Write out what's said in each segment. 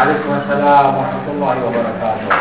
عليكم السلام ورحمة الله وبركاته.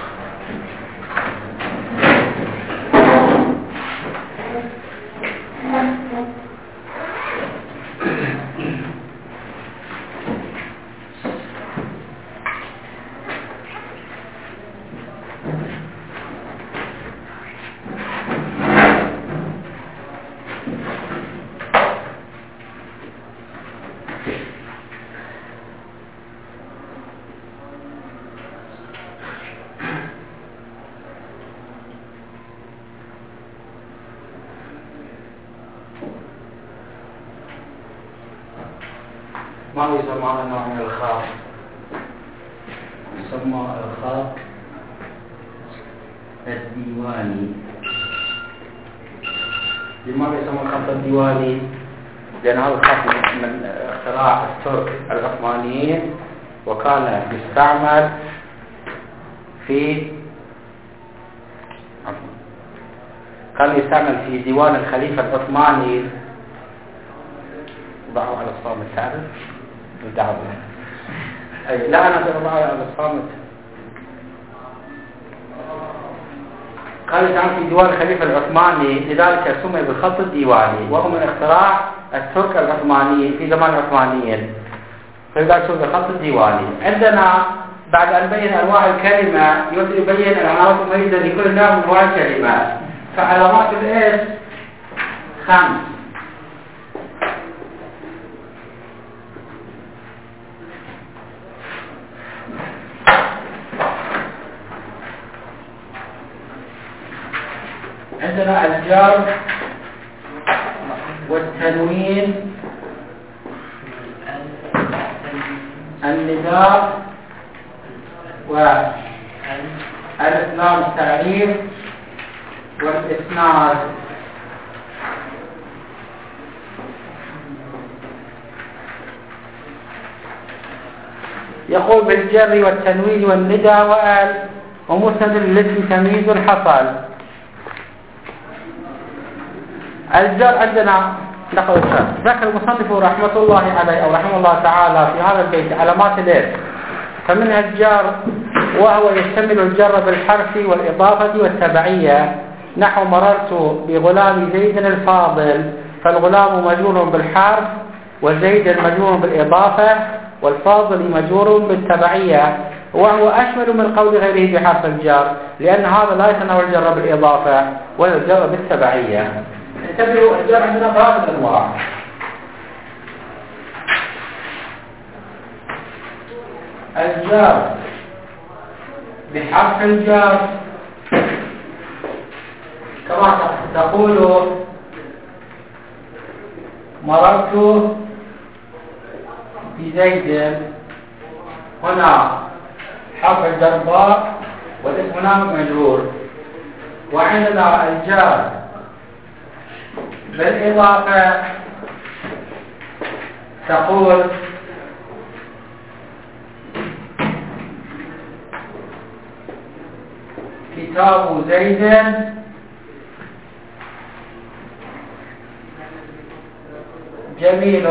ما يسمى هذا النوع من الخط؟ يسمى الخط الديواني. لماذا يسمى الخط الديواني؟ لأن هذا الخط من اختراع الترك العثمانيين، وكان يستعمل في ديوان الخليفة العثماني. ضعوا على الصامت، تعرف؟ دعوة. أي لا، أنا أضع على الصامت. كان يستعمل في ديوان الخليفة العثماني، لذلك سمي بالخط الديواني، وهو من اختراع الترك العثمانيين في زمان العثمانيين، فلذلك سمي بالخط الديواني. عندنا بعد أن بين أنواع الكلمة يبين العلامات المميزة لكل نوع من أنواع الكلمات. فعلامات الاسم 5. عندنا الجر والتنوين، النداء، والإسناد التعريف، والإسناد. يقول بالجر والتنوين والنداء وآل ومسند الاسم تمييز حصل. الجر عندنا نقل الشر. ذكر المصنف رحمة الله عليه أو رحمه الله تعالى في هذا البيت علامات الاسم، فمنها الجر وهو يشتمل الجر بالحرف والإضافة والتبعية، نحو مررت بغلام زيد الفاضل، فالغلام مجرور بالحرف، وزيد مجرور بالإضافة، والفاضل مجرور بالتبعية، وهو أشمل من قول غيره بحرف الجر، لأن هذا لا يتناول الجر بالإضافة ولا الجر بالتبعية. انتبهوا، الجر عندنا 3 أنواع. الجر بحرف الجر كما تقول مررت بزيد، هنا حرف الجر باء والاسم هنا مجرور. وعندنا الجر بالإضافة تقول كتاب زيد جميل.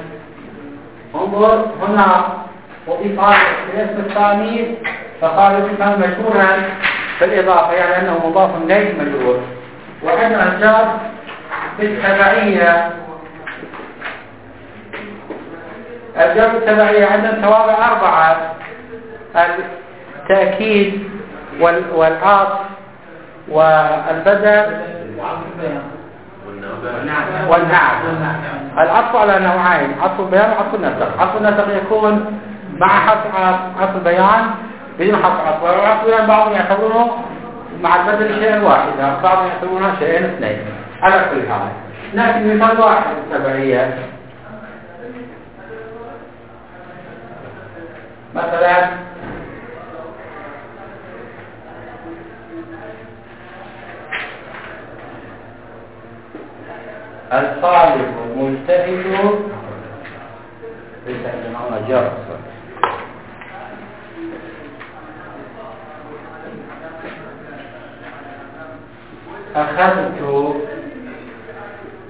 انظر هنا أضيف الاسم الثاني فقال الاسم مشهورا بالإضافة، يعني أنه مضاف إليه مجرور. وعندنا الجر بالتبعية. الجر بالتبعية عندنا توابع 4: التأكيد والعطف والبدل والنعت. العطف على نوعين: عطف البيان وعطف النسخ. عطف النسخ يكون مع حرف عطف البيان بدون حرف عطف، وعطف البيان بعضهم يعتبرونه مع البدل شيئا واحدا، بعضهم يعتبرونه شيئين اثنين. على كل حال نأتي مثال واحد التبعية. مثلا الطالب مجتهد، ليس عندنا جر. أخذت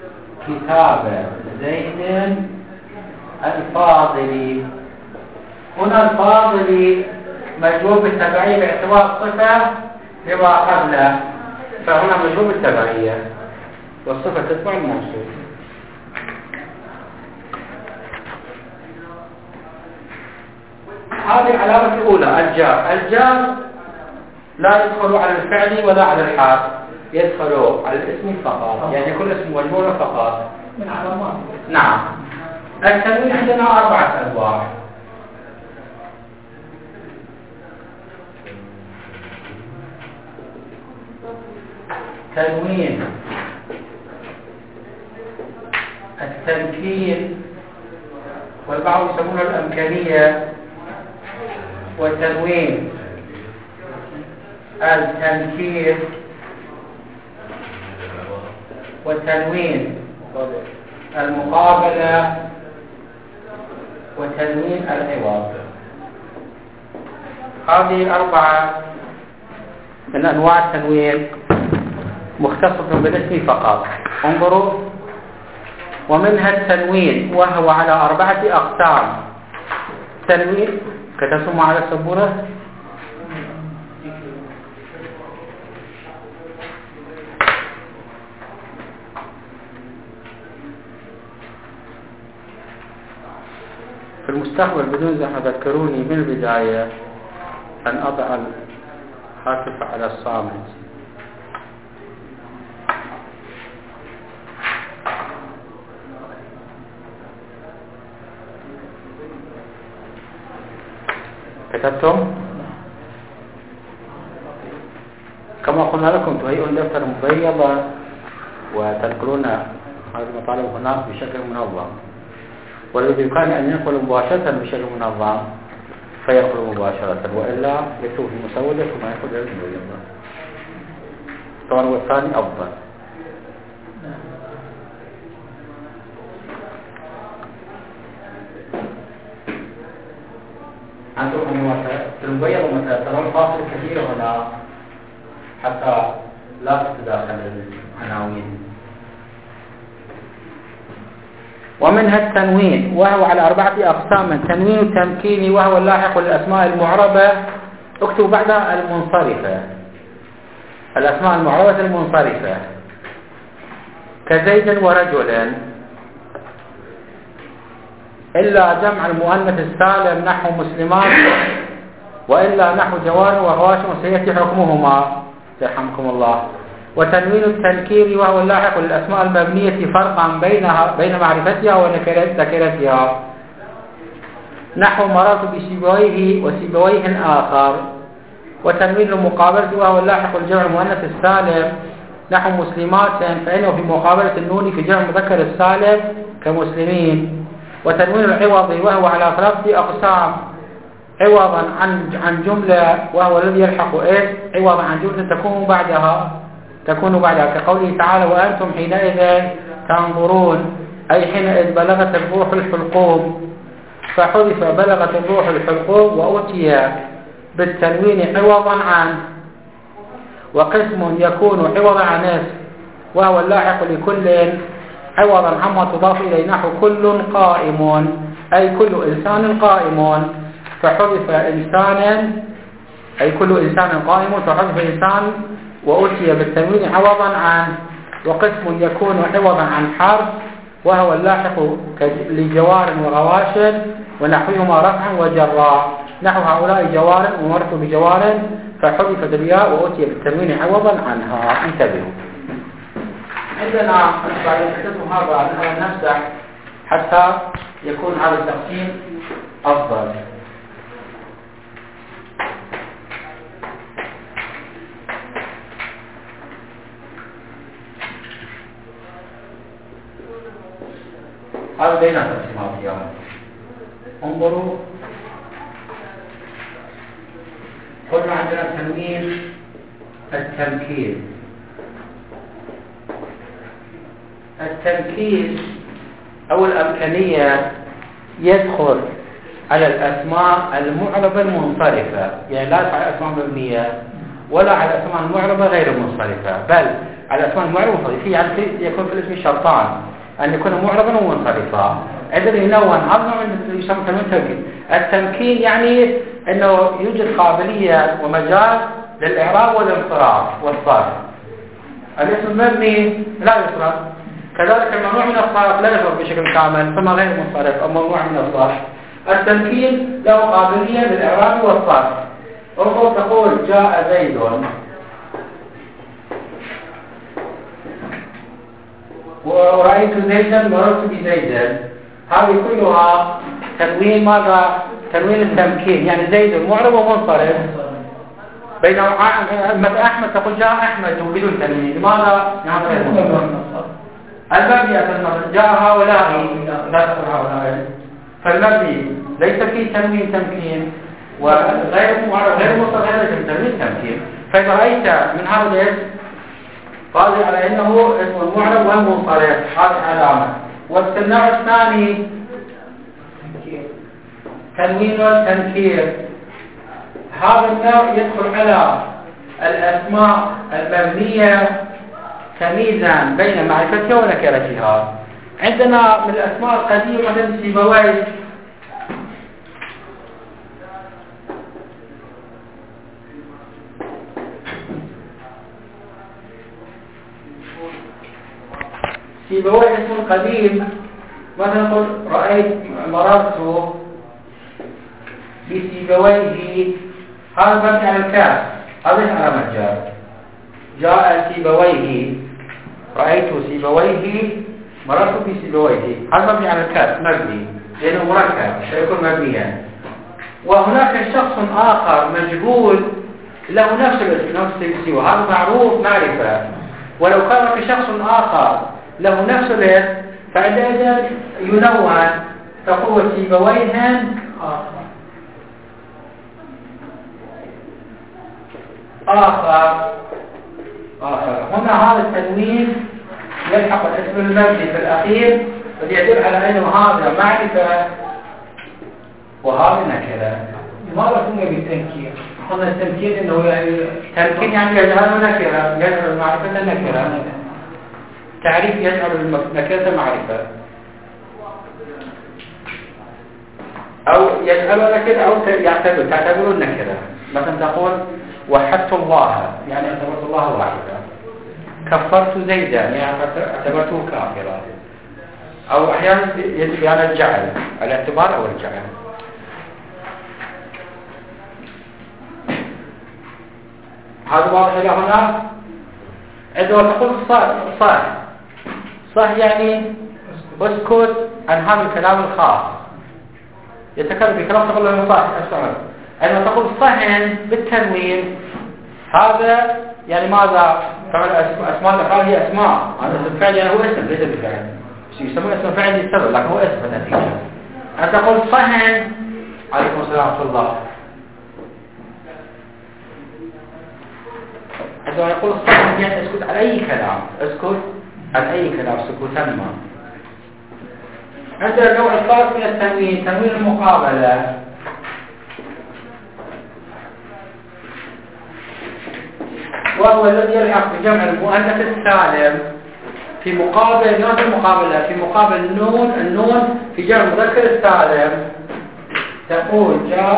كتاب زيد الفاضل. هنا الفاضل مجهول بالتبعية باعتبار صفة لما قبله، فهنا مجهول بالتبعية والصفة تتبع الموصول. هذه العلامة الأولى الجار. الجار لا يدخل على الفعل ولا على الحال، يدخل على الاسم فقط، يعني كل اسم مجموعة فقط من علامات. نعم. التنوين عندنا 4 أنواع. تنوين التمكين، والبعض يسمونه الأمكانية، والتنوين التنكير، والتنوين المقابلة، وتنوين العوض. هذه 4 من أنواع التنوين مختصة بالاسم فقط. انظروا، ومنها التنوين وهو على 4 أقسام. تنوين كتبتم على السبورة. في المستقبل بدون زحمة ذكروني من البداية أن أضع الهاتف على الصامت. كتبتم؟ كما قلنا لكم تهيئون دفتر مبيض وتنقلون هذه المطالب هناك بشكل منظم، والذي بإمكانه أن ينقل مباشرة بشكل منظم فينقل مباشرة، وإلا يكتب في مسودة ثم ينقل إلى المبيض. طبعا والثاني أفضل. عندكم في المبيض مثلا ترون فاصل كثير هنا حتى لا تتداخل العناوين. ومنها التنوين وهو على 4 أقسام. التنوين التمكيني وهو اللاحق للأسماء المعربة، اكتب بعدها المنصرفة، الأسماء المعربة المنصرفة كزيد ورجل، إلا جمع المؤنث السالم نحو مسلمات، وإلا نحو جوار وغواشم وسيأتي حكمهما يرحمكم الله. وتنوين التنكير وهو اللاحق للأسماء المبنية فرقا بين معرفتها ونكرتها، نحو مررت بسيبويه وسيبويه آخر. وتنوين المقابلة وهو اللاحق لجمع المؤنث السالم نحو مسلمات، فإنه في مقابلة النون في جمع المذكر السالم كمسلمين. وتنوين العوض وهو على 3 أقسام: عوضا عن جملة وهو الذي يلحق عوضا عن جملة تكون بعدها كقوله تعالى: وأنتم حينئذ تنظرون، أي حينئذ بلغت الروح الحلقوم، فحذف بلغت الروح الحلقوم وأتي بالتنوين عوضا عنه. وقسم يكون عوضا عن اسم وهو اللاحق لكل عوضا عما تضاف إليه، نحو كل قائم، أي كل إنسان قائم، فحذف إنسانا، أي كل إنسان قائم فحذف إنسان وأتي بالتنوين عوضا عنه. وقسم يكون عوضا عن حرف وهو اللاحق لجوار وغواش ونحوهما رفعا وجرا، نحو هؤلاء جوار ومرت بجوار فحذفت الياء وأتي بالتنوين عوضا عنها. انتبهوا، عندنا بعد القسم هذا نفتح حتى يكون هذا التقسيم أفضل. هذا بين التقسيمات اليوم. انظروا، قلنا عندنا تنوين التمكين. التمكين أو الأمكانية يدخل على الأسماء المعربة المنصرفة، يعني لا على الأسماء المبنية ولا على الأسماء المعربة غير المنصرفة، بل على الأسماء المعربة المنصرفة. يعني يكون في الاسم شرطان: أن يكون معربا ومنصرفا. عندنا ينون عظم عند يسمى تنوين تمكين. التمكين يعني أنه يوجد قابلية ومجال للإعراب والانصراف والصرف. الاسم المبني لا يصرف، كذلك الممنوع من الصرف لا يصرف بشكل كامل ثم غير منصرف أو ممنوع من الصرف. التمكين له قابلية للإعراب والصرف. انظر تقول جاء زيد، ورأيت زيدا مررت بزيد، هذه كلها تنوين ماذا؟ تنوين التمكين، يعني زيد معرب ومنصرف. بينما متى أحمد تقول جاء أحمد بدون تنوين، لماذا؟ المبني جاء هؤلاء لا تقول هؤلاء، فالمبني ليس فيه تنوين تمكين، وغير معرب غير منصرف غير تنوين تمكين. فإذا رأيت من هذا الاسم قال على انه اسم المعرب والمنصرف، هذه علامه. والنوع الثاني تنوين والتنكير، هذا النوع يدخل على الاسماء المبنيه تمييزا بين معرفتها ونكرتها. عندنا من الاسماء القديمه مثل سيبويه، سيبويه اسم قديم، مثلا نقول رأيت مررت بسيبويه، هذا مبني على الكاف، هذا على مجال. جاء سيبويه، رأيت سيبويه، مررت بسيبويه، هذا مبني على الكاف مبني لأنه مركب سيكون مبنيا. وهناك شخص آخر مجهول له نفس الاسم نفس السوى، هذا معروف معرفة. ولو كان في شخص آخر له نفس الاسم فعندئذ ينون، تقول سيبويه آخر. هنا هذا التنوين يلحق الاسم المبني في الأخير، فيدل على أنه هذا معرفة وهذا نكرة. لماذا سمي بالتنكير؟ قلنا التنكير انه يعني تمكين يعني يجعل نكرة، يجعل المعرفة نكرة. تعريف يجعل النكرة معرفة، أو يجعل نكرة أو تعتبر النكرة. مثلا تقول وحدت الله، يعني اعتبرت الله واحدا. كفرت زيدا، يعني اعتبرته كافرا. أو أحيانا يجب على الجعل، الاعتبار أو الجعل. هذا واضح إلى هنا. عندما تقول صح يعني اسكت عن هذا الكلام الخاص، يتكلم بكلام تقول له صح أسمع. عندما تقول صحن بالتنوين، هذا يعني ماذا؟ طبعا أسماء الأفعال هي أسماء، هذا اسم فعل يعني هو اسم ليس بفعل، يسمونه اسم فعل للسبب لكن هو اسم النتيجة. أن تقول صحن، عليكم السلام ورحمة الله. عندما يقول الصحن يعني اسكت عن أي كلام، اسكت عن أي كلام سكوتا ما. عندنا النوع الثالث من التنوين، تنوين المقابلة. وهو الذي يلحق بجمع المؤنث السالم في مقابل نفس المقابلة، في مقابل النون في جمع المذكر السالم. تقول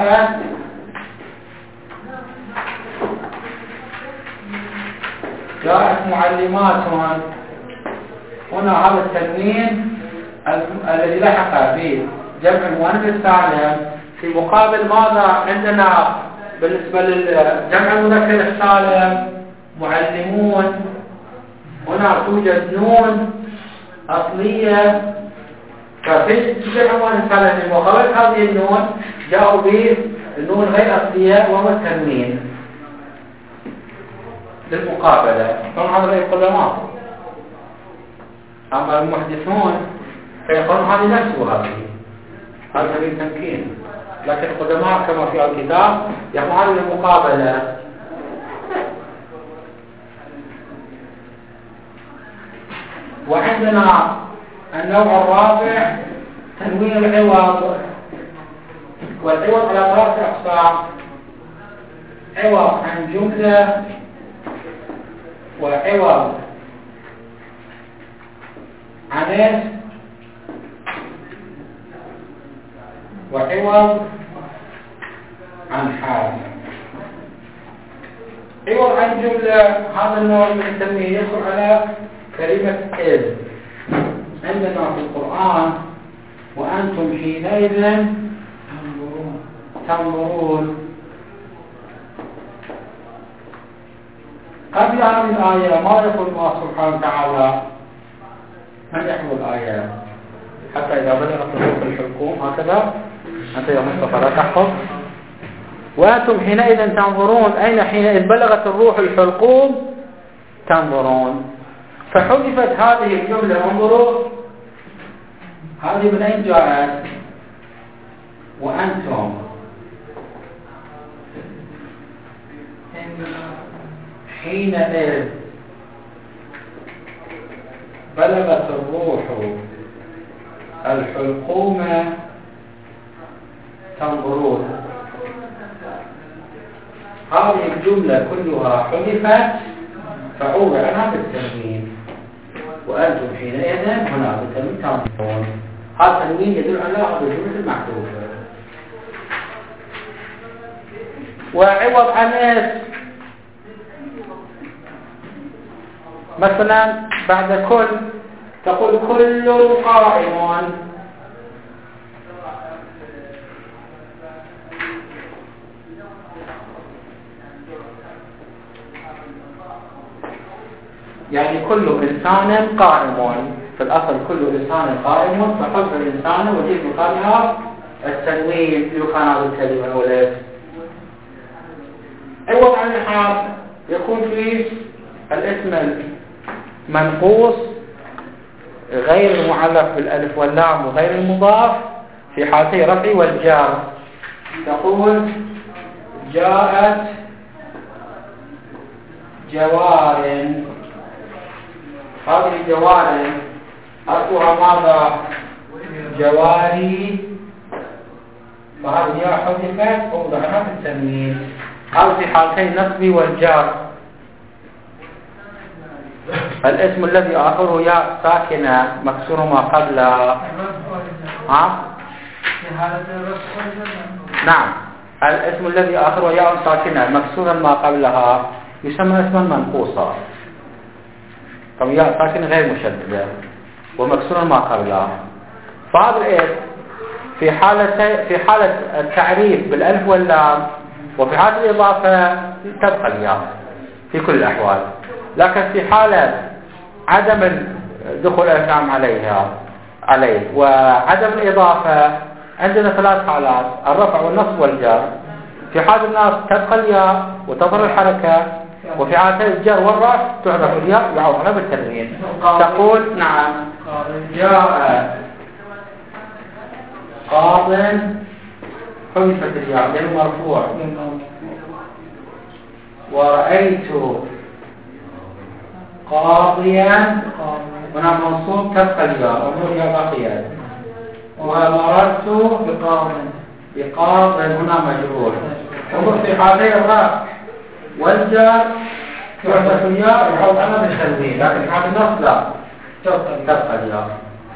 جاءت معلمات. هنا هذا التنوين الذي لحق بجمع المؤنث السالم في مقابل ماذا؟ عندنا بالنسبة للجمع المذكر السالم معلمون، هنا توجد نون أصلية، ففي جمع المؤنث السالم في مقابل هذه النون جاءوا بالنون غير أصلية وهو التنوين للمقابلة. طبعا هذا رأي القدماء، أما المحدثون فيقولون هذه نفسه هذا سبيل تمكين، لكن القدماء كما في الكتاب يقولون هذه المقابلة. وعندنا النوع الرابع تنوين العوض. والعوض على ثلاثة أقسام: عوض عن جملة، وعوض عن اسم، وعوض عن حال. عوض عن جملة، هذا النوع نسميه يدخل على كلمة إذ. عندنا في القرآن وأنتم حينئذ تنظرون. قبل هذه الآية ما يقول الله سبحانه وتعالى، من يحفظ الآية حتى إذا بلغت الروح الحلقوم، هكذا أنت يا مصطفى لا تحفظ. وأنتم حينئذ تنظرون، أين حينئذ بلغت الروح الحلقوم تنظرون. فحذفت هذه الجملة. انظروا هذه من أين جاءت؟ وأنتم حينئذ بلغت الروح الحلقوم تنظرون. هذه الجملة كلها حذفت فعوض عنها بالتنوين. وأنتم حينئذ هنا بالتنوين تنظرون. هذا التنوين يدل على هذه الجملة المحذوفة. وعوض عن ايش؟ مثلا بعد كل تقول كل قائم. يعني كل إنسان قائم. في الأصل كل إنسان قائم، فحذف الإنسان وجيب مقامها التنوين في مكان هذه الكلمة الأولى. عوض عن الحال يكون فيه الاسم المنقوص غير المعلق بالألف واللام وغير المضاف في حالتي رفع والجار. تقول جاءت جوار. هذه الجوار أصلها ماذا؟ جواري. فهذه يا حذفت ووضعناها في التنوين. هذا في حالتي النصب والجار. الاسم الذي آخره ياء ساكنة مكسور ما قبلها. نعم، الاسم الذي آخره ياء ساكنة مكسورا ما قبلها يسمى اسما منقوصا. طب ياء ساكنة غير مشددة ومكسورا ما قبلها. فهذا الاسم في حالة التعريف بالألف واللام وفي حالة الإضافة تبقى الياء في كل الأحوال. لكن في حالة عدم دخول الألف عليه وعدم الإضافة عندنا ثلاث حالات: الرفع والنصب والجر. في حال النصب تبقى الياء وتظهر الحركة، وفي حالة الجر والرفع تحذف الياء ويعوض عنها بالتنوين. تقول نعم جاء قاض، حذفت الياء لأنه مرفوع. ورأيت قاضيا، هنا منصوب تبقى الياء والنون باقية. ومررت بقاض هنا مجرور. انظر في حالتي الرفع والجر تحذف الياء ويعوض عنها بالتنوين، لكن في حالة النصب لا تبقى الياء.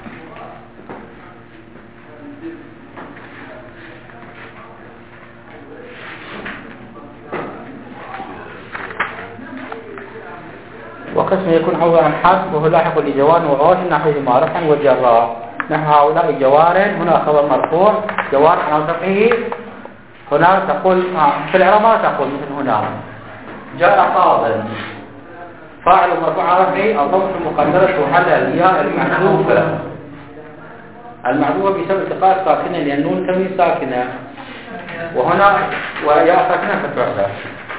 وقسم يكون عوضا عن حذف وهو لاحق لجوار وغواش نحو ما رفعا وجرا. نحو هؤلاء جوار، هنا خبر مرفوع جوار عن رفعه. هنا تقول في الإعراب تقول مثل هنا جاء قاض فاعل مرفوع عن رفعه، الضمة المقدرة على الياء المحذوفة. المحذوفة بسبب التقاء ساكنة لأن النون تمييز ساكنة، وهنا وياء ساكنة فتحذف.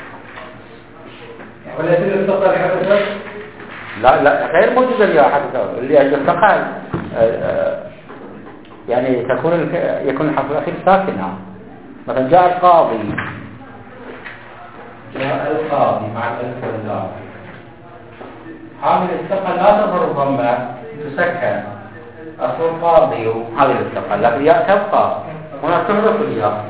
والتي التقى الحدث لا غير موجودة الياء حدث اللي التقى يعني يكون الحرف الأخير ساكنة. مثلا جاء القاضي، جاء القاضي مع الألف واللام. هذه التقى لا تظهر ضمة تسكن، أصل قاضي هذه التقى، لكن الياء تبقى هنا تحذف الياء.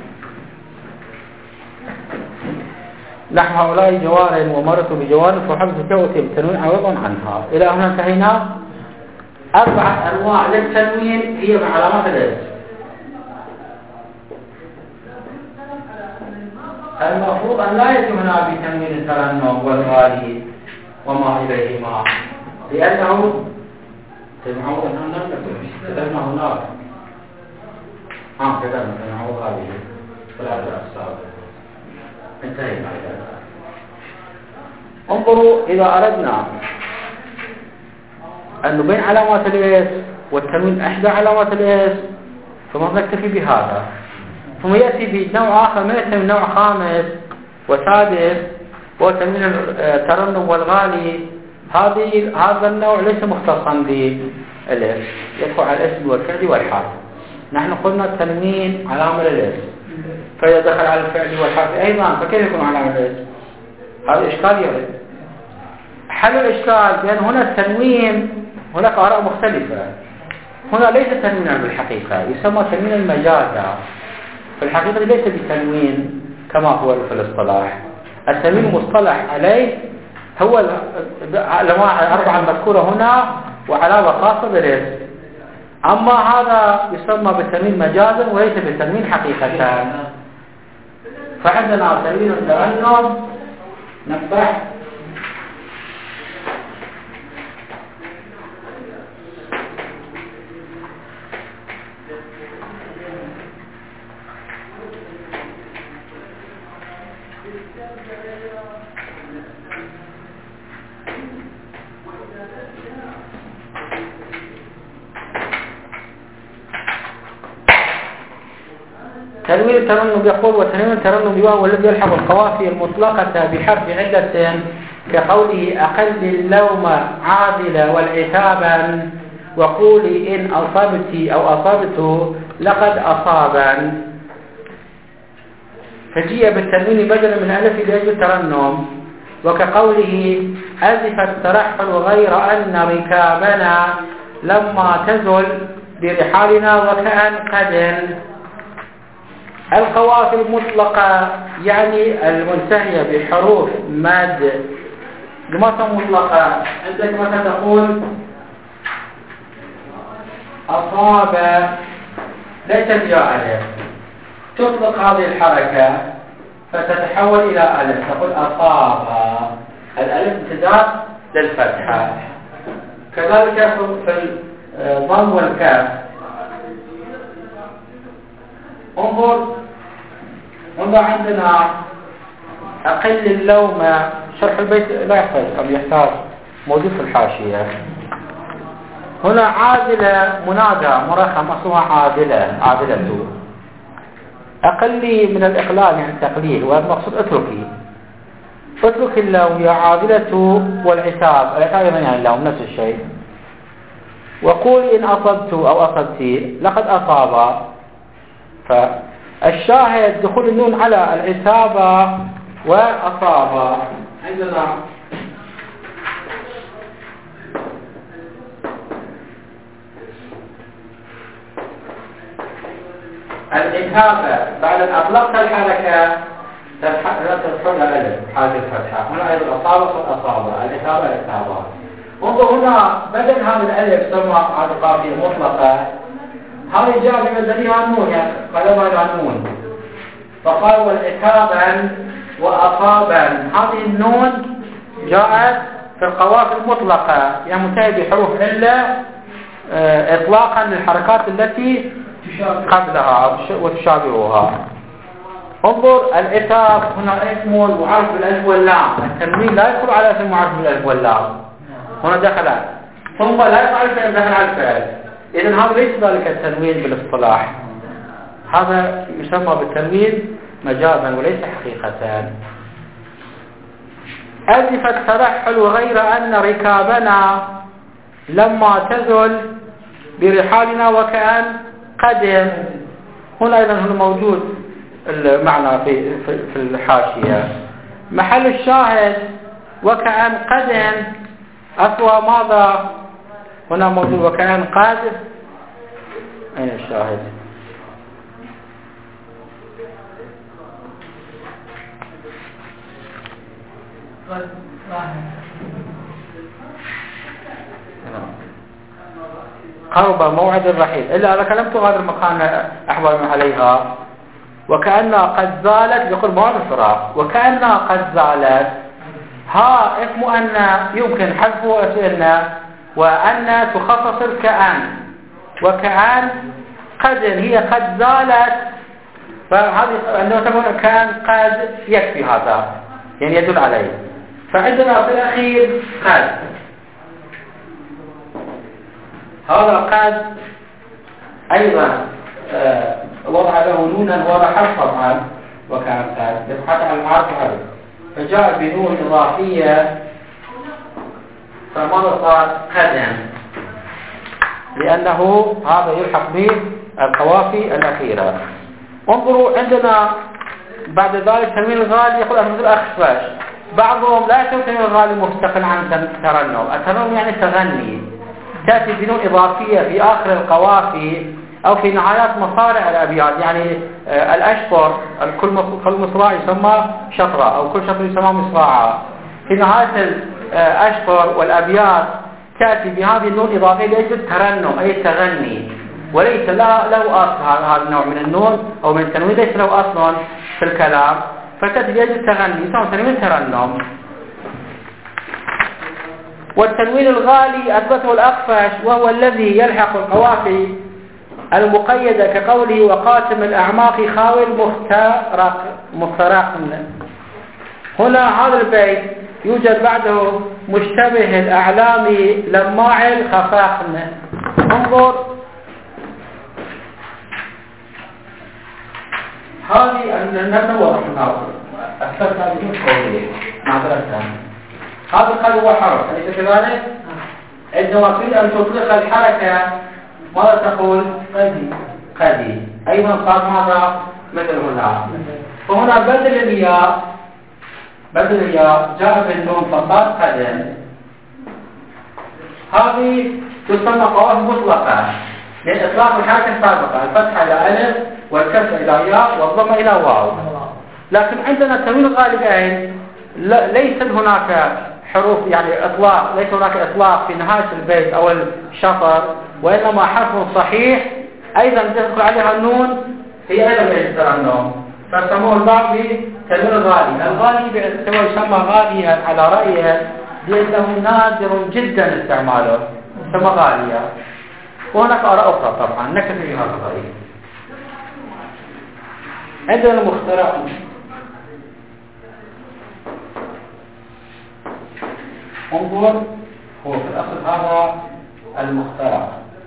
نحو هؤلاء جوار ومرت بجوار فحفظ كوتي بالتنوين عوضا عنها. إلى هنا انتهينا. 4 أنواع للتنوين هي من علامات الاسم. المفروض أن لا يتم هنا بتنوين الترنم والغالي وما إليهما، لأنه تجمعوا أنها كتبنا هناك كتبنا تجمعوا هذه ثلاثة أقسام انتهينا إلى ذلك. انظروا إذا أردنا أن نبين علامات الإس والتنوين إحدى علامات الإس ثم نكتفي بهذا، ثم يأتي بنوع آخر من التنوين، نوع خامس وسادس وتنوين الترنم والغالي. هذا النوع ليس مختصا بالإس، يدخل على الاسم والفعل والحرف. نحن قلنا التنوين علامة للاسم، فإذا دخل على الفعل والحرف أيضا فكيف يكون علامة للاسم؟ هذا إشكال يرد. حل الإشكال بأن هنا التنوين هناك آراء مختلفة. هنا ليس تنوينا بالحقيقة، يسمى تنوين المجازة، في الحقيقة ليس بتنوين كما هو في الاصطلاح. التنوين المصطلح عليه هو الأنواع الأربعة المذكورة هنا وعلامة خاصة بالاسم. أما هذا يسمى بالتنوين مجازا وليس بالتنوين حقيقة. فعندنا تنوين الترنم نفتح تنوين الترنم يقول وتنوين الترنم بواو والذي يلحق القوافي المطلقة بحرف علة كقوله أقل اللوم عادلا والعتابا وقولي إن أصبت أو أصبت لقد أصابا، فجيء بالتنوين بدلا من ألف لأجل الترنم. وكقوله أزفت ترحل غير أن ركابنا لما تزل برحالنا وكأن قد. القوافي المطلقة يعني المنتهية بحروف مد. لماذا مطلقة؟ عندك مثلا تقول أصاب ليست جاء ألف، تطلق هذه الحركة فتتحول إلى ألف، تقول أصاب، الألف امتداد للفتحة. كذلك في الضم والكاف. انظر عندنا أقل اللوم، شرح البيت لا يحتاج أم يحتاج، موجود في الحاشية. هنا عادلة منادى مرخم أصلها عادلة. أقل من الإقلال يعني التقليل، وهذا مقصود اترك اللوم يا عادلة والعتاب. العتاب يعني اللوم نفس الشيء. وقول إن أصبت أو أصبتي لقد أصاب. فالشاهد دخول النون على العتابة وأصاب. عندنا العتابة بعد أن أطلقت الحركة لا تدخل ألف حاجة الفتحة. هنا أيضا أصابة العتابة. انظر هنا بدل هذا الألف سمى هذه قافية مطلقة، هذه جاء بمزنيها النون يعني قلبها النون، فقال والعتابا وأصابا. هذه النون جاءت في القوافي المطلقة يعني منتهية بحروف إلا إطلاقا للحركات التي قبلها وتشابهها. انظر العتاب هنا اسم معرف بالالف واللام، التنوين لا يدخل على اسم معرف بالالف واللام، هنا دخل ثم لا يفعل الفعل دخل على الفعل. إذن هذا ليس ذلك التنوين بالاصطلاح، هذا يسمى بالتنوين مجازا وليس حقيقة. أزفت ترحل غير أن ركابنا لما تزل برحالنا وكأن قدم. هنا أيضا هنا موجود المعنى في الحاشية. محل الشاهد وكأن قدم أسوأ ماذا؟ هنا موجود وكأن قد. أين الشاهد؟ قرب موعد الرحيل إلا أنا لم تغادر مكان أحوال عليها. وكأنها قد زالت يقول ما الفراق وكأنها قد زالت ها اسم أن يمكن حذفه أسئلنا وأن تخصص كأن وكأن قد هي قد زالت فهذه عندما تقول كان قد يكفي هذا يعني يدل عليه. فعندنا في الأخير قد هذا قد أيضا وضع له نونا وضع حرف طبعا وكان قد يبحث عن العرف حرف فجاء بنون إضافية فماذا صار قدم لأنه هذا يلحق به القوافي الأخيرة. انظروا عندنا بعد ذلك تنوين الغالي يقول مثل الأخفش بعضهم لا يكون تنوين الغالي مستقل عن ترنم. الترنم يعني تغني تأتي بنون إضافية في آخر القوافي أو في نهايات مصارع الأبيات يعني الأشطر كل مصراع يسمى شطرة أو كل شطر يسمى مصراعة. في نهاية الأشطر والأبيات تأتي بهذه النون الإضافية ليست ترنم أي تغني وليس له أصل هذا النوع من النون أو من التنوين ليس له أصل في الكلام فتأتي بهذه التغني يسمى تنوين ترنم. والتنوين الغالي أثبته الأخفش وهو الذي يلحق القوافي المقيدة كقوله وقاتم الأعماق خاوي مخترق. هنا هذا البيت يوجد بعده مشتبه الأعلام لماع الخفاقن. انظر هذه النبوة أثبت هذه القولية معذرة هذا القلب هو حرف أليس كذلك؟ عندما تريد أن تطلق الحركة ماذا تقول؟ قدي أيضا صار ماذا؟ مثل هنا فهنا بدل الياء جاء بالنون فصار قدم. هذه تسمى قواف مطلقة لإطلاق الحركة السابقة الفتحة إلى ألف والكسر إلى ياء والضمة إلى واو. لكن عندنا التنوين الغالبين ليس هناك حروف يعني إطلاق ليس هناك إطلاق في نهاية البيت أو الشطر وإنما حرف صحيح أيضا تدخل عليها النون هي أيضا يسترنم فسموه البعض بتنوين الغالي. الغالي يسمى غاليا على رأيه لأنه نادر جدا استعماله يسمى غاليا وهناك آراء أخرى طبعا نكتب في هذا الرأي. عندنا المخترع انظر هو في الأصل هذا المخترع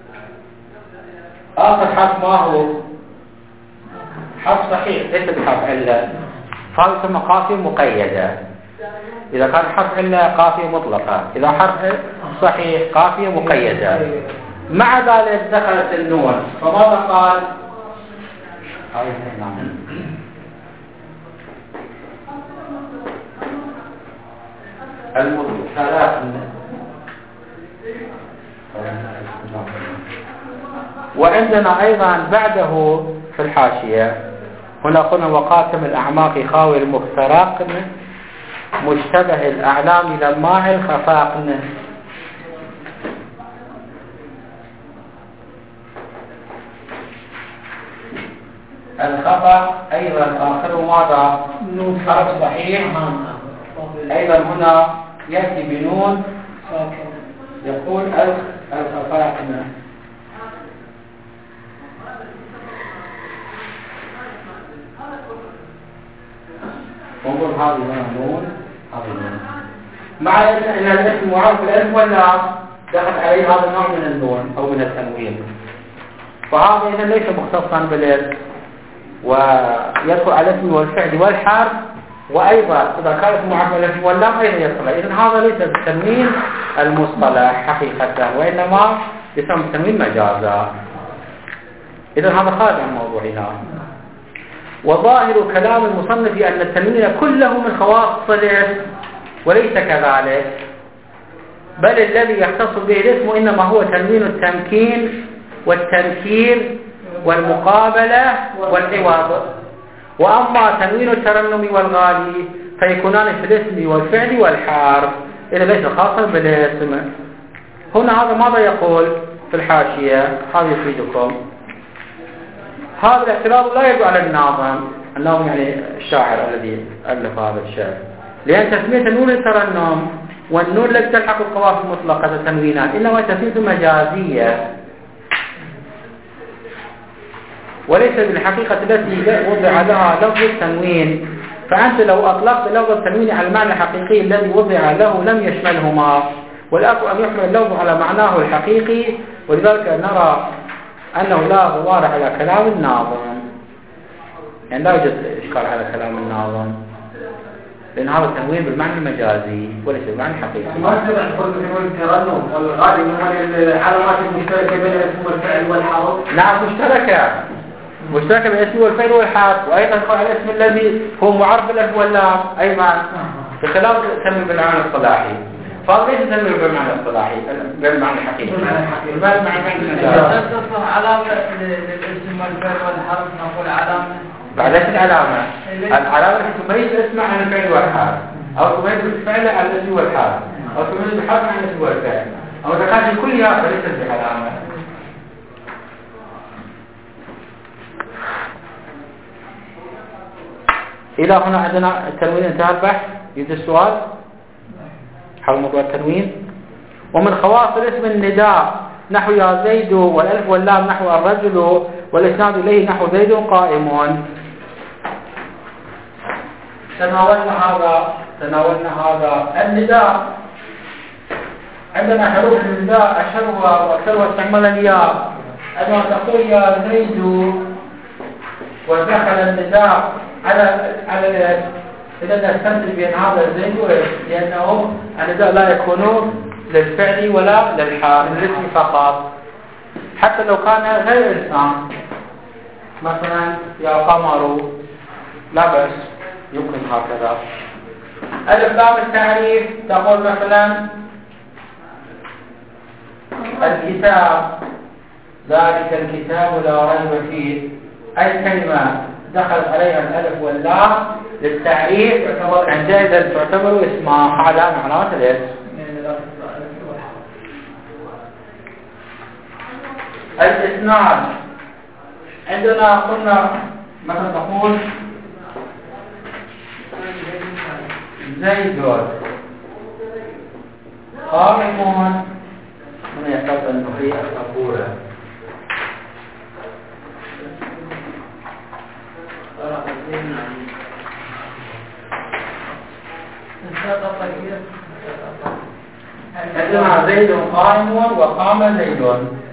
آخر حرف ما هو حرف صحيح ليس بحرف علة هذا يسمى قافية مقيدة. إذا كان حرف علة قافية مطلقة إذا حرف صحيح قافية مقيدة. مع ذلك دخلت النون فماذا قال المخترع وعندنا أيضا بعده في الحاشية هنا قلنا وقاتم الأعماق خاوي المخترق مشتبه الأعلام لماع الخفاقن. الخفا أيضا آخره ماذا؟ حرف صحيح أيضا هنا يأتي بنون يقول الخفاقن. انظر هذه نون هذه نون مع ان الاسم معروف بالالف واللام دخل عليه هذا النوع من النون او من التنوين فهذا اذا ليس مختصا بالاسم ويدخل على الاسم والفعل والحرف وايضا اذا كان اسم معروف بالالف واللام ايضا يدخل. اذا هذا ليس بالتنوين المصطلح حقيقه وانما يسمى التنوين مجازا. اذا هذا خارج عن موضوعنا. وظاهر كلام المصنف أن التنوين كله من خواص الاسم وليس كذلك بل الذي يختص به الاسم إنما هو تنوين التمكين والتنكير والمقابلة والعوض. وأما تنوين الترنم والغالي فيكونان في الاسم والفعل والحرف إذا ليس خاصا بالاسم. هنا هذا ماذا يقول في الحاشية هذا يفيدكم. هذا الاعتراض لا يدل على الناظم يعني الشاعر الذي ألف هذا الشعر، لأن تسمية نون الترنم والنون التي تلحق القوافي المطلقة التنوينات إنما تسمية مجازية وليس بالحقيقة التي وضع لها لفظ التنوين. فأنت لو أطلقت لفظ التنوين على المعنى الحقيقي الذي وضع له لم يشملهما، والأقوى أن يحمل اللفظ على معناه الحقيقي، ولذلك نرى أنه لا غبار على كلام الناظم، يعني لا يوجد إشكال على كلام الناظم، لأن هذا التنوين بالمعنى المجازي وليس بالمعنى الحقيقي. ما تبع فرق تنوين الترنم والغالب من العلامات المشتركة بين الاسم والفعل والحرف. نعم مشتركة بين الاسم والفعل والحرف، وأيضا يقول على الاسم الذي هو معرف بالالف واللام أيضا بخلاف تسمي بالمعنى الصلاحي، فهذا ليس تسمي بالمعنى الصلاحي بالمعنى الحقيقي. بالمعنى المجازي. تصل علامة للاسم والفعل والحرف نقول علامة. بعد ايش العلامة؟ العلامة التي تميز الاسم عن الفعل والحرف، أو تميز الفعل عن الاسم والحرف، أو تميز الحرف عن الاسم والفعل، أو إذا كانت كلها فليست بعلامة. إلى هنا عندنا التنوين انتهى البحث. يجد السؤال حول موضوع التنوين. ومن خواص الاسم النداء نحو يا زيد، والألف واللام نحو الرجل، والإسناد إليه نحو زيد قائم. تناولنا هذا النداء. عندنا حروف النداء أشهرها وأكثرها استعمالا الياء. عندما تقول يا زيد ودخل النداء على إذا نستنتج بأن هذا زيد، لأنه النداء لا يكون للفعل ولا للحال، للاسم فقط، حتى لو كان غير إنسان، مثلا يا قمر لا بأس يمكن هكذا. ألف لام التعريف تقول مثلا الكتاب، ذلك الكتاب لا ريب فيه، أي كلمة دخل عليها الألف واللام للتعريف عندئذ تعتبر اسمها على معنات الاسم. الإسناد عندنا قلنا مثلا تقول زيد قائم، من يحتاج أن نحيي الصبورة. عندنا زيد قائم وقام زيد.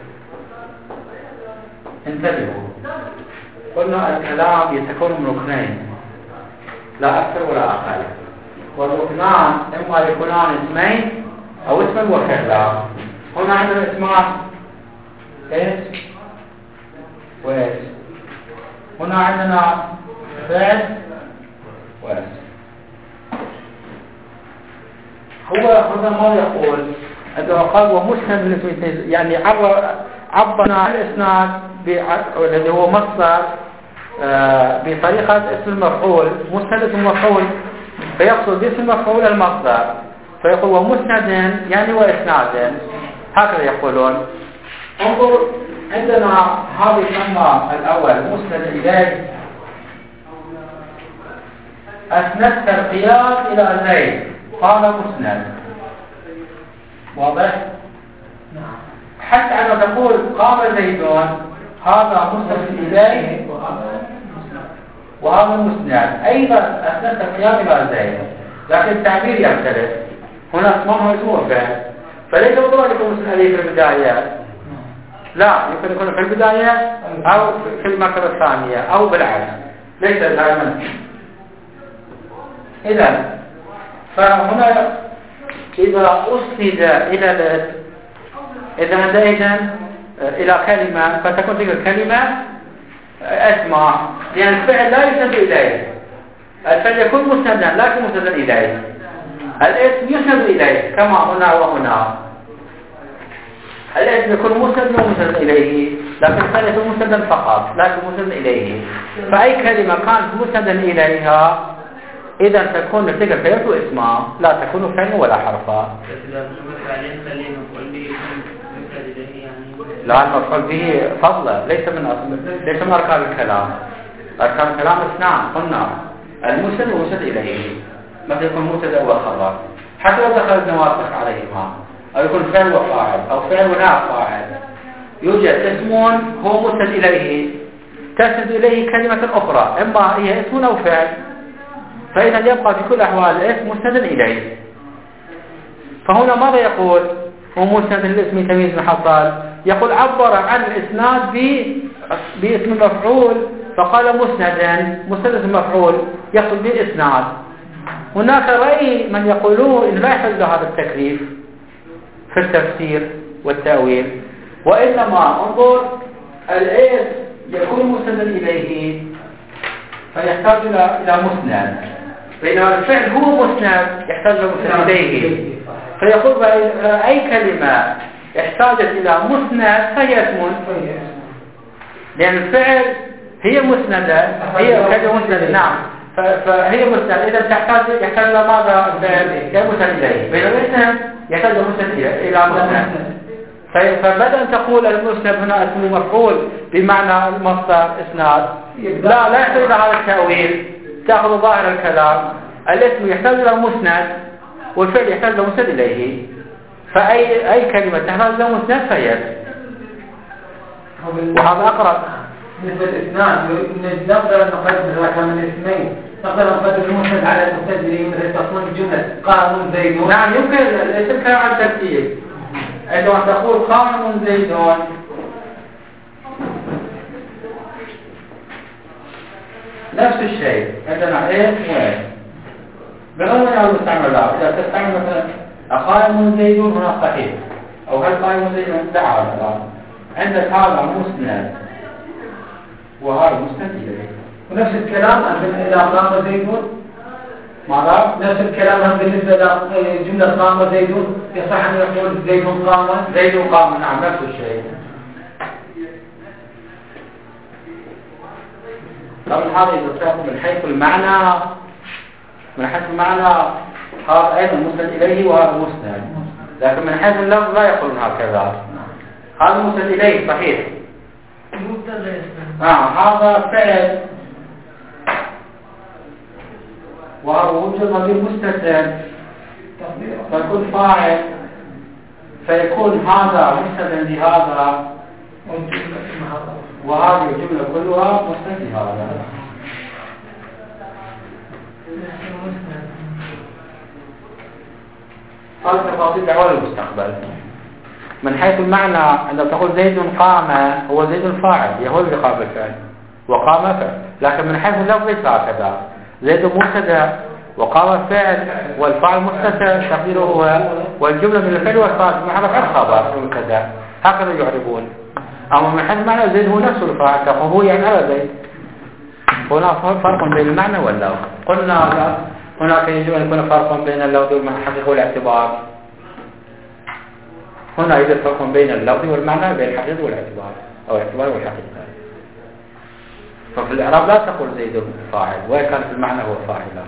انتبهوا، قلنا الكلام يتكون من ركنين لا أكثر ولا أقل، والركنان إما يكونان اسمين أو اسما وفعلا. هنا عندنا اسمان اسم واسم، هنا عندنا فعل واسم. هو هنا ما يقول عندما قال ومسند، يعني عبرنا عن الإسناد الذي هو مصدر بطريقة اسم المفعول، مسند اسم المفعول، فيقصد باسم المفعول المصدر، فيقول ومسند يعني وإسناد، هكذا يقولون. انظر عندنا هذا يسمى الأول مسند إليه، أسندت القياس إلى زيد قال مسند، واضح؟ حتى عندما تقول قام زيدون هذا مسند إليه وهذا مسند، أيضا أسندت القياس إلى زيد، لكن التعبير يختلف. هنا اسمه اسم وفعل، فليس بالضرورة يكون مسند إليه في البداية، لا، يمكن يكون في البداية أو في المرتبة الثانية أو بالعكس، ليس دائما. إذا فهنا إذا أسند إلى كلمة فتكون تلك الكلمة اسمع، لأن الفعل لا يسند إليه، الفعل يكون مسندا لكن مسندا إليه، الاسم يسند إليه كما هنا وهنا، الاسم يكون مسندا ومسندا إليه، لكن الفعل يكون مسندا فقط لكن مسندا إليه. فأي كلمة كانت مسندا إليها إذا تكون تلك الكلمة اسمها، لا تكون فعلا ولا حرفا. لا، المفعول به فضلا ليس من أركان الكلام. أركان الكلام اثنان قلنا: المسند والمسند إليه، مثل يكون مبتدا وخبر، حتى لو دخل النواسخ عليهما، أو يكون فعل وفاعل أو فعل ونائب فاعل، يوجد اسم هو مسند إليه تسند إليه كلمة أخرى، إما هي اسم أو فعل، فإذا يبقى في كل الأحوال الاسم مسند إليه. فهنا ماذا يقول؟ هو مسند الاسم تمييز محصل، يقول عبر عن الإسناد باسم مفعول فقال مسند مفعول يقصد به الإسناد. هناك رأي من يقولون إن لا يحتاج هذا التكليف في التفسير والتأويل، وإنما انظر الاسم يكون مسندا إليه فيحتاج إلى مسند، بينما الفعل هو مسند يحتاج إلى مسند إليه. فيقول أي كلمة احتاجت إلى مسند فهي اسم، لأن الفعل هي مسندة، هي كلمة مسندة. نعم، فهي مسند، إذا يحتاج إلى ماذا؟ الفعل مسند إليه، بينما الاسم يحتاج إلى مسند. فبدأ أن تقول المسند هنا اسمه مفعول بمعنى المصدر إسناد، لا يحتاج إلى هذا التأويل، تأخذ ظاهر الكلام. الاسم يحتاج إلى مسند والفعل يحتاج إلى مسند إليه، فأي كلمة تحتاج إلى مسند فهي. وهذا أقرب. بالنسبة للإسناد نقدر نقدم رقم من الاثنين، نقدر نقدم المسند على المبتدئين مثل تصميم الجملة قام زيد. نعم، يمكن الكلام عن الترتيب. عندما تقول قام زيد نفس الشيء، عندنا ايه وايه بغير ما نستعمل لا. إذا تستعمل مثلا أقائم زيد هنا صحيح، أو هل قائم زيد دعا الآن، عندك هذا مسند وهذا مسند إليه. ونفس الكلام إذا قام زيد ماذا؟ نفس الكلام بالنسبة لجملة قام زيد، يصح أن يقول زيد قام. نعم، نفس الشيء. طبعا هذا يتصرف من حيث المعنى، هذا أيضا مسند إليه وهذا مسند، لكن من حيث اللفظ لا يقولون هكذا. هذا مسند إليه صحيح. هذا فعل وهذا وجد ضمير مستتر فيكون فاعل، فيكون هذا مسند لهذا وهذه الجملة كلها مسند لهذا. هذه تفاصيل دعوة المستقبل. من حيث المعنى عندما تقول زيد قام، هو زيد فاعل يهول بقام الفعل وقام فعل، لكن من حيث اللفظ ليس هكذا. زيد مبتدا وقام فعل والفاعل مستتر تقديره هو، والجملة من الفعل والفاعل محذوف عن خبر مبتدا، هكذا يعربون. أما من حيث المعنى زيد هو نفسه الفاعل، هو يعني على زيد. هنا فرق بين المعنى واللفظ. قلنا هناك يجب أن يكون فرق بين اللفظ والحقيقة والاعتبار. هنا يوجد فرق بين اللفظ والمعنى، بين الحقيقة والاعتبار أو الاعتبار والحقيقة. ففي الإعراب لا تقول زيد فاعل، وإن كان في المعنى هو فاعل.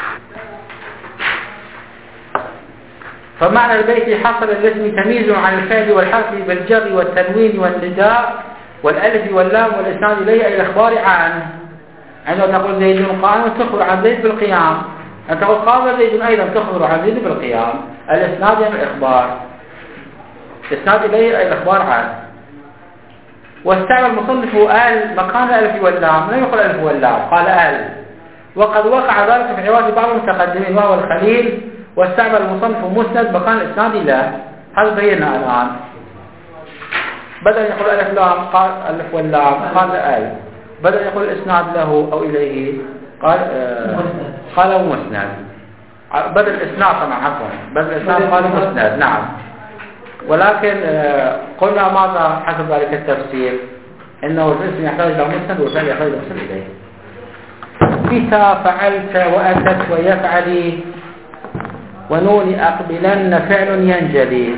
فمعنى البيت حصل الاسم تمييز عن الفعل والحرف بالجر والتنوين والنداء والألف واللام والإسناد إليه أي الإخبار عنه. عندما تقول زيد قام تخبر عن زيد بالقيام، أن تقول قام زيد أيضا تخبر عن زيد بالقيام. الإسناد يعني الإخبار، إسناد إليه أي الإخبار عنه. واستعمل المصنف مكان الألف واللام، لا يقول الألف واللام، قال أل. وقد وقع ذلك في حوار بعض المتقدمين وهو الخليل، واستعمل المصنف مسند مكان الإسناد له. هذا بينا الآن، بدل يقول الألف لام قال الألف واللام قال أل، بدل يقول الإسناد له أو إليه قال مسند، بدل الإسناد طبعا عفوا، بدل الإسناد قال مسند. نعم، ولكن قلنا ماذا حسب ذلك التفسير؟ إنه الاسم يحتاج إلى مسند والفعل يحتاج إلى مسند إليه. متى فعلت وأتت ويفعلي ونون أقبلن فعل ينجلي.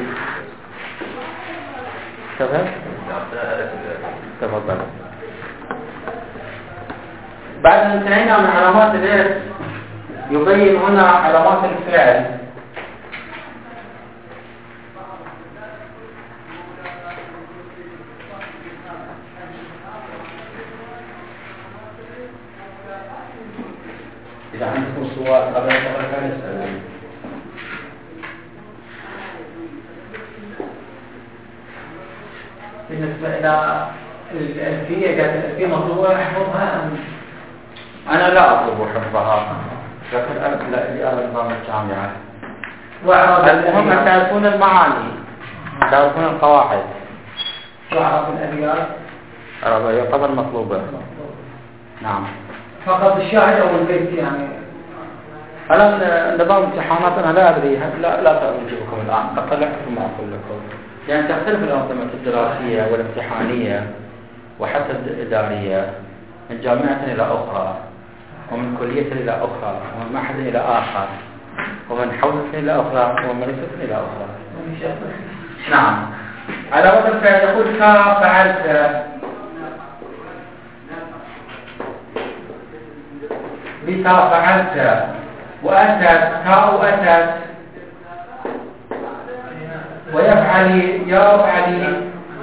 تفضل. بعد أن انتهينا من علامات الاسم يبين هنا علامات الفعل. إذا عندكم سؤال قبل أن كان يسأل. بالنسبة إلى الألفية كانت الألفية مطلوبة أحفظها أم؟ أنا لا أطلب حفظها، لكن لأرى نظام الجامعة. المهم أن تعرفون المعاني، تعرفون القواعد. وأعرف الأبيات. يعتبر مطلوبة. نعم. فقط الشاهد أو البيت يعني. الآن نظام امتحانات أنا لا أدري، لا أجيبكم الآن، أطلع ثم أقول لكم. يعني تختلف الأنظمة الدراسية والامتحانية وحتى الإدارية من جامعة إلى أخرى، ومن كلية إلى أخرى، ومن معهد إلى آخر، ومن حوزة إلى أخرى، ومن مدرسة إلى أخرى. نعم. على وزن الفعل يقول فعلت، بتا فعلت، وأتت تاء أتت، ويفعلي يفعلي،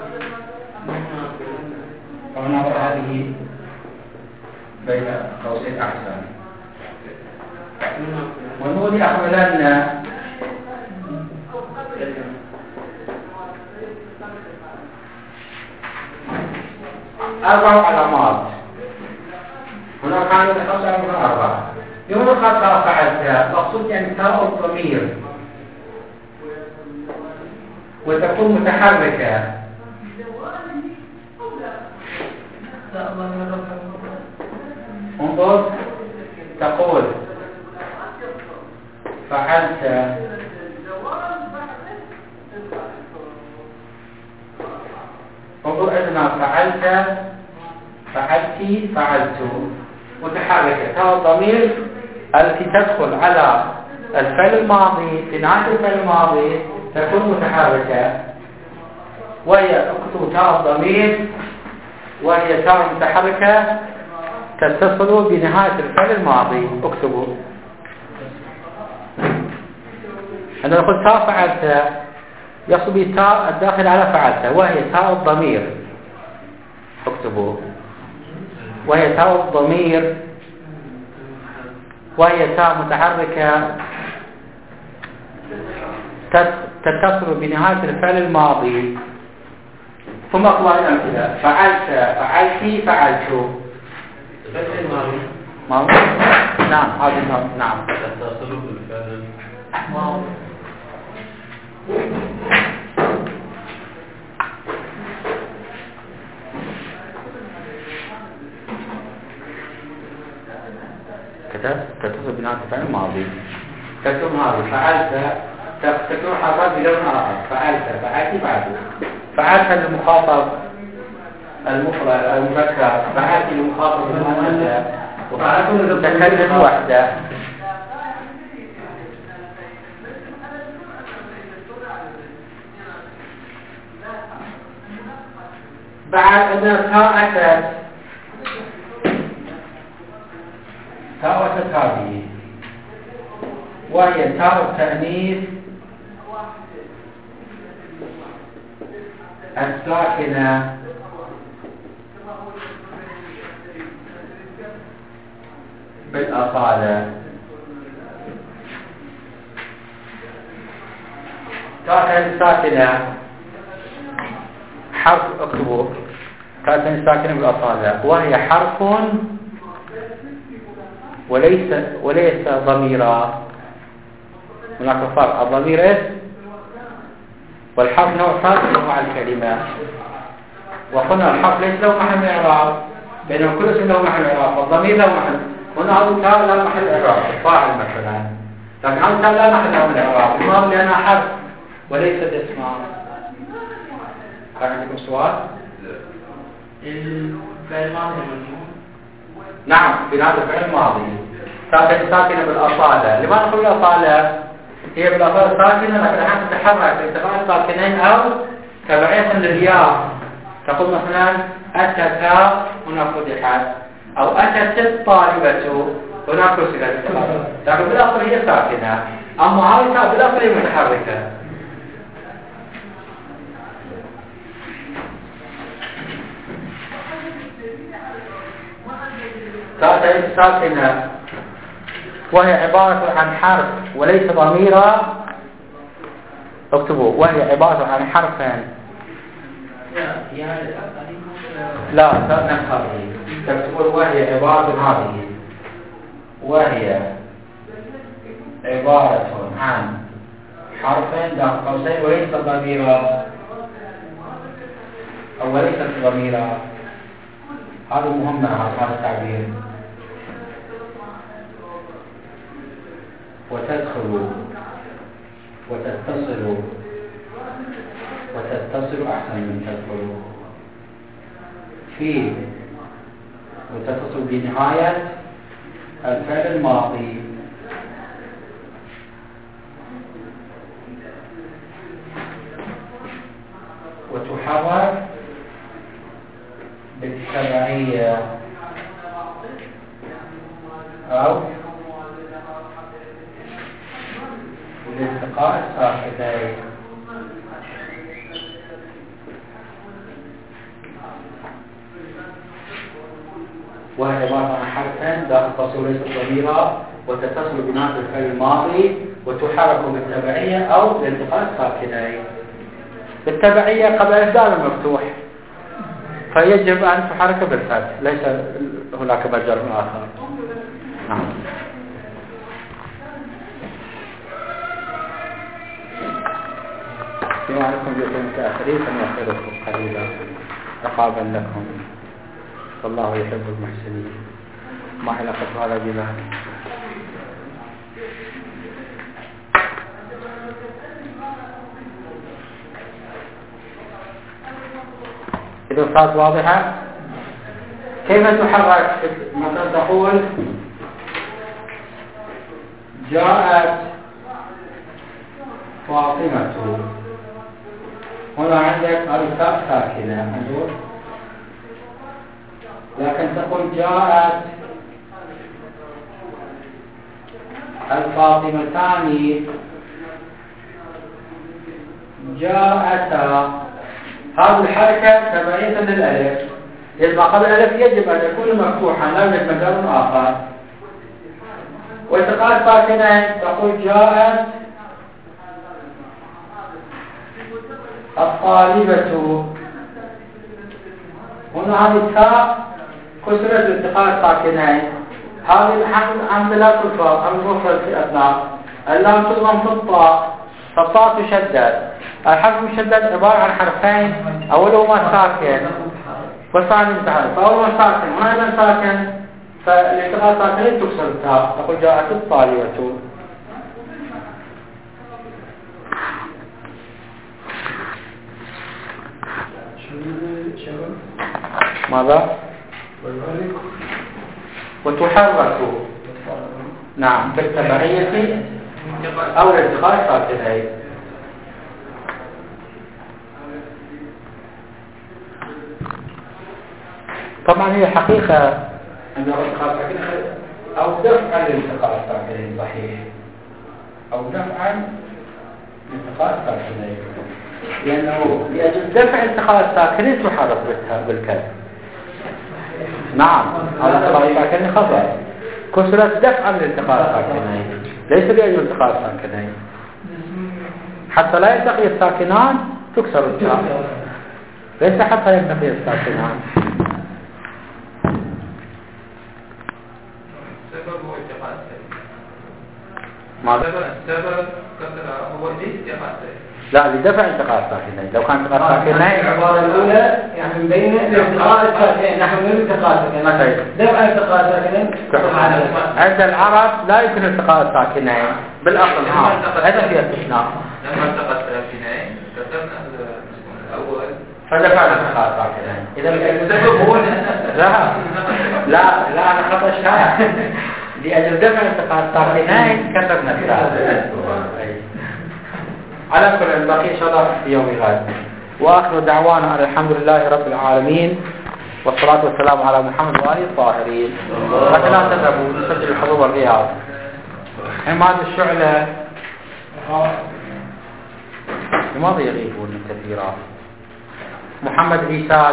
ونضع هذه بين قوسين أحسن. ونقول أحملن 4 علامات. هناك عندنا 5 من 4. يوم الخطأ فعلت مقصود يعني تاء الضمير وتكون متحركة. انظر تقول فعلت، انظر عندنا فعلت فعلتي فعلت متحركة. تاء الضمير التي تدخل على الفعل الماضي في نهاية الفعل الماضي تكون متحركة، وهي اكتب تاء الضمير وهي تاء متحركة تتصل بنهاية الفعل الماضي. اكتبوا عندما نقول تاء فعلت يقصد بالتاء الداخل على فعلت وهي تاء الضمير. اكتبوا وهي تاء الضمير وهي تاء متحركة تتصل بنهاية الفعل الماضي. ثم اقرأ الأمثلة. فعلت فعلتي فعلت. ماضي. نعم هذه نعم تتصل بالفعل ماضي. تتصل بنهاية الفعل الماضي. تكتب هذه فعلت، تكتب حركات بلون آخر. فعلت فعلتي فعلت. فعلت للمخاطب المفرد المذكر، فعلت للمخاطب المؤنث، وفعلت للمتكلم وحده. بعد أن تاء أتت، تاء أتت هذه وهي تاء التأنيث الساكنة بالأصالة. تاء الساكنة حرف، اكتبوا تاء الساكنة بالأصالة وهي حرف وليس ضميرا. هناك فرق، الضمير اسم والحرف نوع ثالث من انواع الكلمة. وقلنا الحرف ليس له محل اعراب، بينما كل اسم له محل اعراب، والضمير له محل. هنا هذا تاء لا محل اعراب، الفاعل مثلا، لكن هذا تاء لا محل له من اعراب، لماذا؟ لانها حرف وليست اسما. هل عندكم سؤال؟ الفعل الماضي نعم في هذا الفعل الماضي تاء ساكنة بالأصالة. لماذا نقول الأصالة؟ هي بالأصالة ساكنة لكن أحيانا تتحرك باتفاق ساكنين أو تبعية للياء. تقول مثلا أتت هنا فتحت، أو أتت الطالبة هنا كسرت، لكن بالأصل هي ساكنة. أما هذه تاء بالأصل هي متحركة. تاء ساكنة وهي عبارة عن حرف وليس ضميرا. اكتبوا وهي عبارة عن حرفين. لا نفهم تكتبون وهي عبارة هذه، وهي عبارة عن حرفين داخل قوسين وليس ضميرا أو وليست ضميرا. هذا مهم هذا التعبير. وتدخل وتتصل أحسن من تدخل في وتتصل بنهاية الفعل الماضي وتحرك بالتبعية أو بالالتقاء الساكنين. وهي عبارة عن حرفين داخل قوسين وليست ضميرا وتتصل بنهاية الفعل الماضي وتحرك بالتبعية أو بالالتقاء الساكنين. بالتبعية قبل الدال المفتوح فيجب أن تحرك بالفتح، ليس هناك مجال آخر. نعم. بما أنكم جئتم متأخرين فنؤخركم قليلا عقابا لكم، والله يحب المحسنين. ما علاقة هذا بنا؟ إذا صارت واضحة. كيف تحرك؟ مثلا تقول جاءت فاطمة، هنا عندك الفاء ساكنة أنظر، لكن تقول جاءت الفاطمتان، جاءتا. هذه الحركة تبعية للألف، إذ ما قبل الألف يجب أن يكون مفتوحا لا يوجد مجال آخر. والتقاء ساكنين تقول جاءت الطالبة، هنا هذه التاء كسرت التقاء الساكنين. هذه الحمد لا تلفظ المفرد في أثناء اللام تضم في الطاء، فالطاء تشدد. الحرف المشدد عبارة عن حرفين أولهما ساكن والثاني متحرك. فأولهما ساكن هنا إذا ساكن فالالتقاء ساكنين تكسر التاء، تقول جاءت الطالبة. ماذا؟ وتحرك نعم بالتبعية أو الالتقاء ساكنين. طبعا هي حقيقة أن الالتقاء الساكنين أو دفعا للالتقاء الساكنين صحيح، أو دفعا للالتقاء الساكنين، لأنه لأجل دفع التقاء الساكنين تحرك بالكسر. نعم هذا الالتقاء الساكنين خطأ، كسرت دفعا للالتقاء الساكنين ليس لأجل التقاء الساكنين. حتى لا يلتقي الساكنان تكسر التاء، ليس حتى يلتقي الساكنان. السبب هو لا لدفع التقاء الساكنين. لو كان التقاء الساكنين العبارة الأولى يعني من بين الالتقاء الساكنين، نحن من الالتقاء الساكنين دفع التقاء الساكنين. عند العرب لا يمكن التقاء الساكنين بالأصل، هذا في استثناء. لما التقى الساكنين كتبنا الأول فدفع التقاء الساكنين. إذا السبب هو لا أنا خطأ شائع. لأجل دفع التقاء الساكنين كتبنا الثالث. على كل باقي إن شاء الله في يوم غد. وآخر دعوانا أن الحمد لله رب العالمين، والصلاة والسلام على محمد وآله الطاهرين. ولا تذهبوا نسجل الحضور والغياب. عماد الشعلة لماذا يغيبون كثيرا؟ محمد عيساد،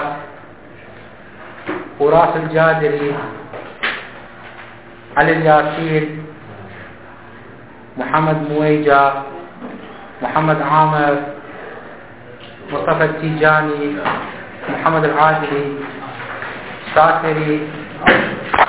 وراس الجادري، علي الياسين، محمد مويجة، محمد عامر، مصطفى التيجاني، محمد العادلي، شاكري،